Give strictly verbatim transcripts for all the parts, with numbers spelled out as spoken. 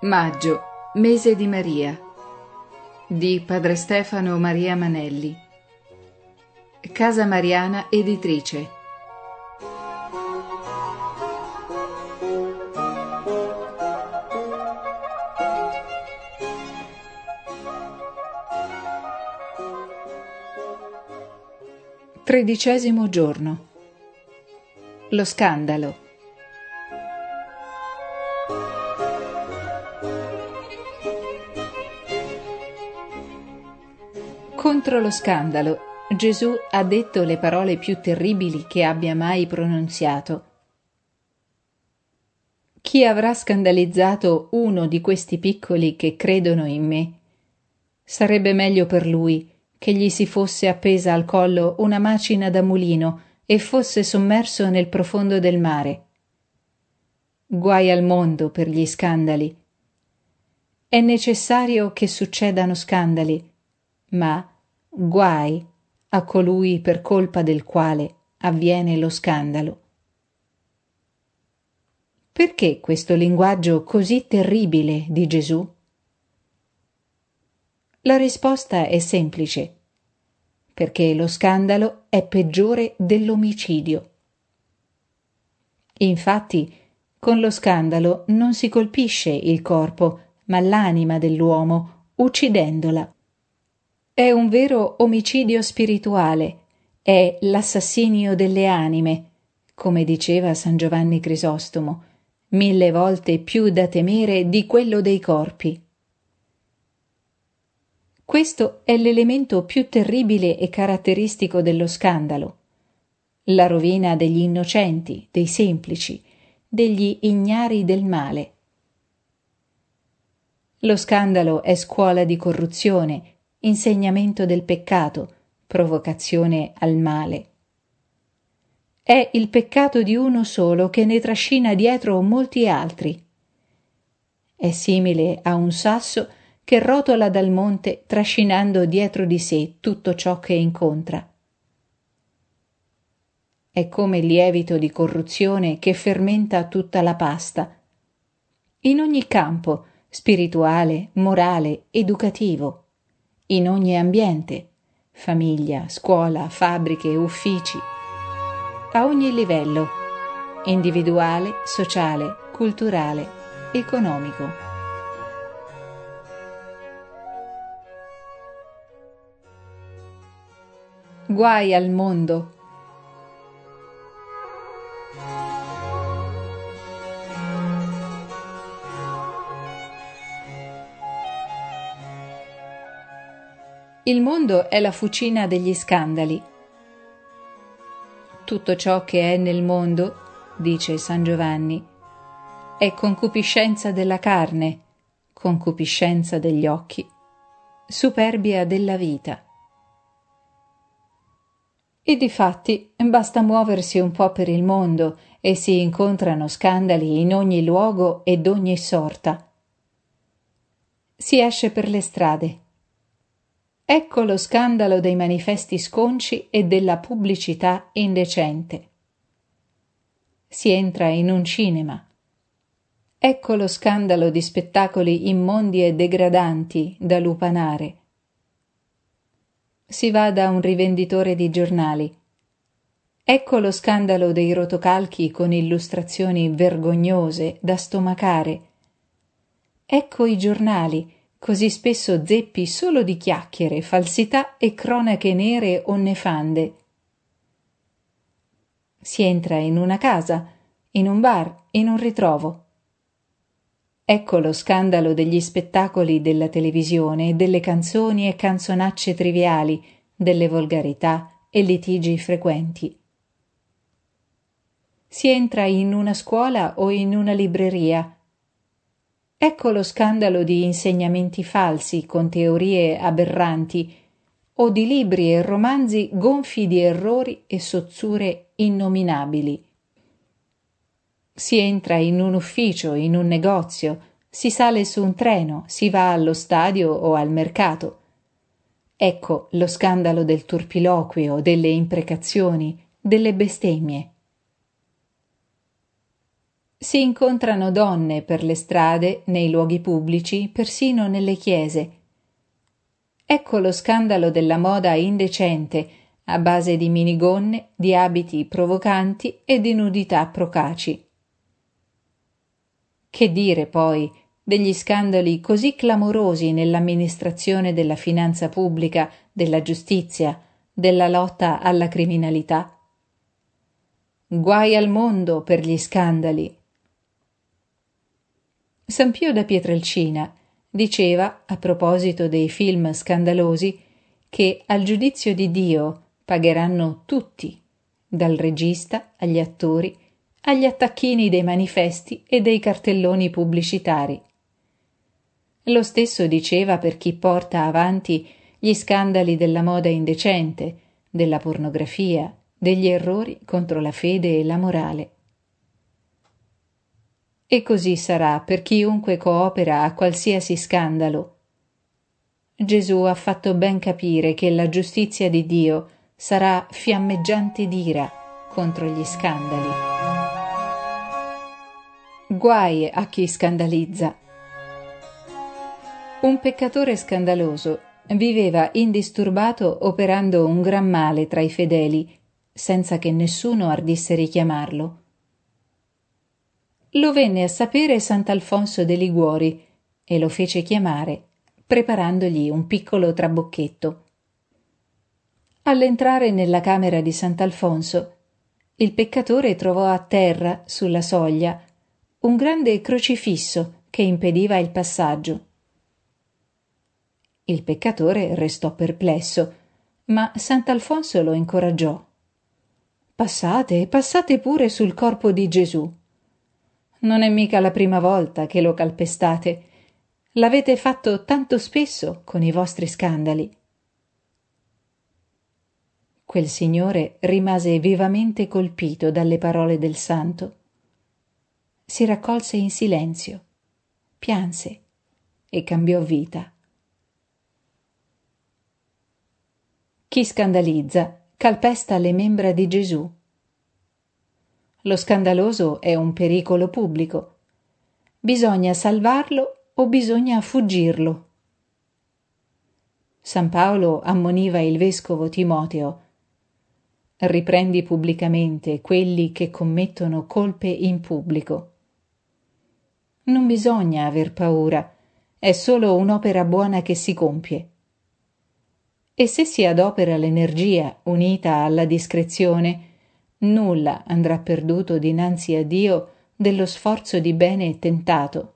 Maggio, mese di Maria, di Padre Stefano Maria Manelli. Casa Mariana Editrice. Tredicesimo giorno. Lo scandalo. Contro lo scandalo, Gesù ha detto le parole più terribili che abbia mai pronunziato. Chi avrà scandalizzato uno di questi piccoli che credono in me? Sarebbe meglio per lui che gli si fosse appesa al collo una macina da mulino e fosse sommerso nel profondo del mare. Guai al mondo per gli scandali. È necessario che succedano scandali, ma guai a colui per colpa del quale avviene lo scandalo. Perché questo linguaggio così terribile di Gesù? La risposta è semplice: perché lo scandalo è peggiore dell'omicidio. Infatti, con lo scandalo non si colpisce il corpo, ma l'anima dell'uomo, uccidendola. È un vero omicidio spirituale, è l'assassinio delle anime, come diceva San Giovanni Crisostomo, mille volte più da temere di quello dei corpi. Questo è l'elemento più terribile e caratteristico dello scandalo, la rovina degli innocenti, dei semplici, degli ignari del male. Lo scandalo è scuola di corruzione, insegnamento del peccato, provocazione al male. È il peccato di uno solo che ne trascina dietro molti altri. È simile a un sasso che rotola dal monte trascinando dietro di sé tutto ciò che incontra. È come il lievito di corruzione che fermenta tutta la pasta. In ogni campo, spirituale, morale, educativo, in ogni ambiente, famiglia, scuola, fabbriche, uffici, a ogni livello, individuale, sociale, culturale, economico. Guai al mondo. Il mondo è la fucina degli scandali. Tutto ciò che è nel mondo, dice San Giovanni, è concupiscenza della carne, concupiscenza degli occhi, superbia della vita. E difatti basta muoversi un po' per il mondo e si incontrano scandali in ogni luogo ed ogni sorta. Si esce per le strade. Ecco lo scandalo dei manifesti sconci e della pubblicità indecente. Si entra in un cinema. Ecco lo scandalo di spettacoli immondi e degradanti da lupanare. Si va da un rivenditore di giornali. Ecco lo scandalo dei rotocalchi con illustrazioni vergognose da stomacare. Ecco i giornali, così spesso zeppi solo di chiacchiere, falsità e cronache nere o nefande. Si entra in una casa, in un bar, in un ritrovo. Ecco lo scandalo degli spettacoli della televisione, delle canzoni e canzonacce triviali, delle volgarità e litigi frequenti. Si entra in una scuola o in una libreria. Ecco lo scandalo di insegnamenti falsi con teorie aberranti o di libri e romanzi gonfi di errori e sozzure innominabili. Si entra in un ufficio, in un negozio, si sale su un treno, si va allo stadio o al mercato. Ecco lo scandalo del turpiloquio, delle imprecazioni, delle bestemmie. Si incontrano donne per le strade, nei luoghi pubblici, persino nelle chiese. Ecco lo scandalo della moda indecente, a base di minigonne, di abiti provocanti e di nudità procaci. Che dire poi degli scandali così clamorosi nell'amministrazione della finanza pubblica, della giustizia, della lotta alla criminalità? Guai al mondo per gli scandali. San Pio da Pietrelcina diceva, a proposito dei film scandalosi, che al giudizio di Dio pagheranno tutti, dal regista agli attori, agli attacchini dei manifesti e dei cartelloni pubblicitari. Lo stesso diceva per chi porta avanti gli scandali della moda indecente, della pornografia, degli errori contro la fede e la morale. E così sarà per chiunque coopera a qualsiasi scandalo. Gesù ha fatto ben capire che la giustizia di Dio sarà fiammeggiante d'ira contro gli scandali. Guai a chi scandalizza. Un peccatore scandaloso viveva indisturbato operando un gran male tra i fedeli, senza che nessuno ardisse richiamarlo. Lo venne a sapere Sant'Alfonso de' Liguori e lo fece chiamare, preparandogli un piccolo trabocchetto. All'entrare nella camera di Sant'Alfonso, il peccatore trovò a terra, sulla soglia, un grande crocifisso che impediva il passaggio. Il peccatore restò perplesso, ma Sant'Alfonso lo incoraggiò. «Passate, passate pure sul corpo di Gesù. Non è mica la prima volta che lo calpestate. L'avete fatto tanto spesso con i vostri scandali». Quel signore rimase vivamente colpito dalle parole del santo. Si raccolse in silenzio, pianse e cambiò vita. Chi scandalizza calpesta le membra di Gesù. Lo scandaloso è un pericolo pubblico. Bisogna salvarlo o bisogna fuggirlo. San Paolo ammoniva il vescovo Timoteo: riprendi pubblicamente quelli che commettono colpe in pubblico. Non bisogna aver paura, è solo un'opera buona che si compie. E se si adopera l'energia unita alla discrezione, nulla andrà perduto dinanzi a Dio dello sforzo di bene tentato.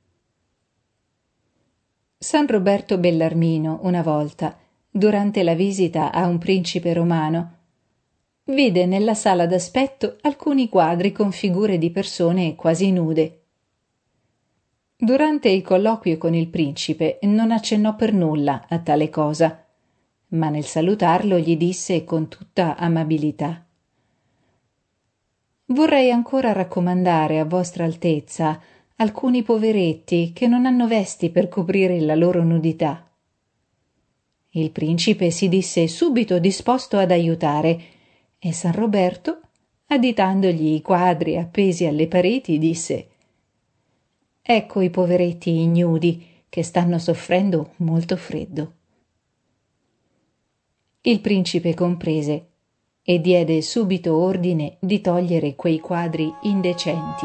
San Roberto Bellarmino, una volta, durante la visita a un principe romano, vide nella sala d'aspetto alcuni quadri con figure di persone quasi nude. Durante il colloquio con il principe non accennò per nulla a tale cosa, ma nel salutarlo gli disse con tutta amabilità: «Vorrei ancora raccomandare a vostra altezza alcuni poveretti che non hanno vesti per coprire la loro nudità». Il principe si disse subito disposto ad aiutare e San Roberto, additandogli i quadri appesi alle pareti, disse: «Ecco i poveretti ignudi che stanno soffrendo molto freddo». Il principe comprese e diede subito ordine di togliere quei quadri indecenti.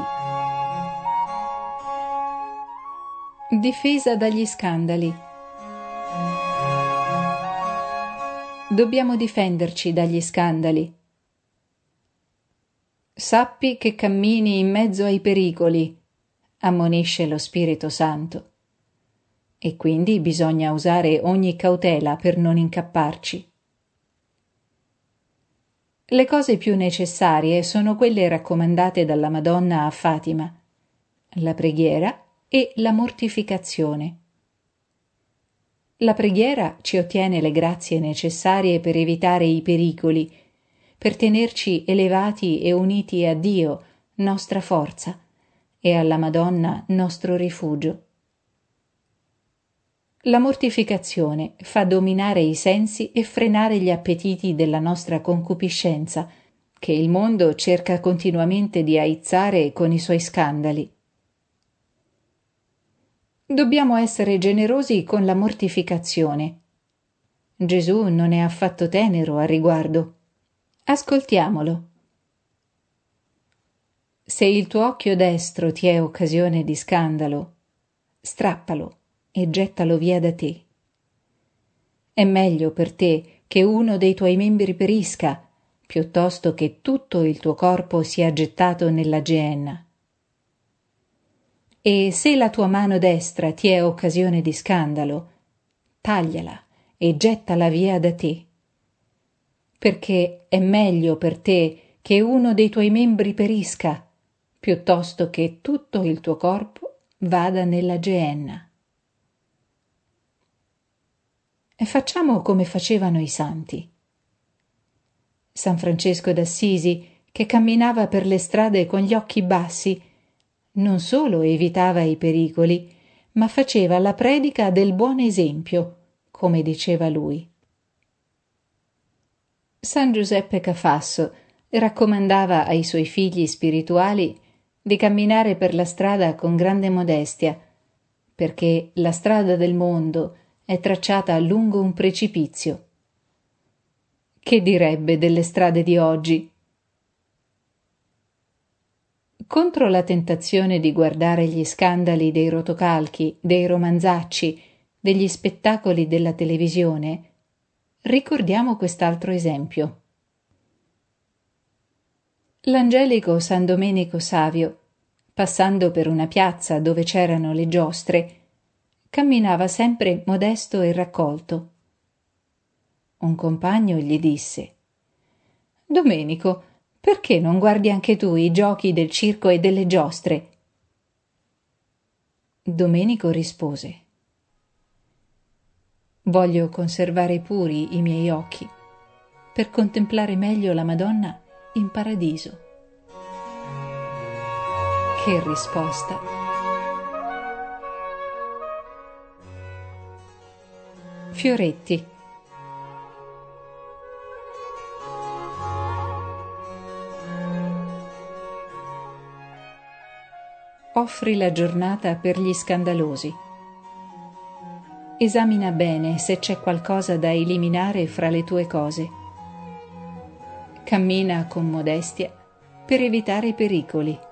Difesa dagli scandali. Dobbiamo difenderci dagli scandali. Sappi che cammini in mezzo ai pericoli, ammonisce lo Spirito Santo, e quindi bisogna usare ogni cautela per non incapparci. Le cose più necessarie sono quelle raccomandate dalla Madonna a Fatima: la preghiera e la mortificazione. La preghiera ci ottiene le grazie necessarie per evitare i pericoli, per tenerci elevati e uniti a Dio, nostra forza, e alla Madonna, nostro rifugio. La mortificazione fa dominare i sensi e frenare gli appetiti della nostra concupiscenza, che il mondo cerca continuamente di aizzare con i suoi scandali. Dobbiamo essere generosi con la mortificazione. Gesù non è affatto tenero al riguardo. Ascoltiamolo. Se il tuo occhio destro ti è occasione di scandalo, strappalo e gettalo via da te. È meglio per te che uno dei tuoi membri perisca, piuttosto che tutto il tuo corpo sia gettato nella Geenna. E se la tua mano destra ti è occasione di scandalo, tagliala e gettala via da te, perché è meglio per te che uno dei tuoi membri perisca, piuttosto che tutto il tuo corpo vada nella Geenna. E facciamo come facevano i santi. San Francesco d'Assisi, che camminava per le strade con gli occhi bassi, non solo evitava i pericoli, ma faceva la predica del buon esempio, come diceva lui. San Giuseppe Cafasso raccomandava ai suoi figli spirituali di camminare per la strada con grande modestia, perché la strada del mondo è tracciata lungo un precipizio. Che direbbe delle strade di oggi? Contro la tentazione di guardare gli scandali dei rotocalchi, dei romanzacci, degli spettacoli della televisione, ricordiamo quest'altro esempio. L'angelico San Domenico Savio, passando per una piazza dove c'erano le giostre, camminava sempre modesto e raccolto. Un compagno gli disse: «Domenico, perché non guardi anche tu i giochi del circo e delle giostre?» Domenico rispose: «Voglio conservare puri i miei occhi per contemplare meglio la Madonna in paradiso». Che risposta! Fioretti. Offri la giornata per gli scandalosi. Esamina bene se c'è qualcosa da eliminare fra le tue cose. Cammina con modestia per evitare i pericoli.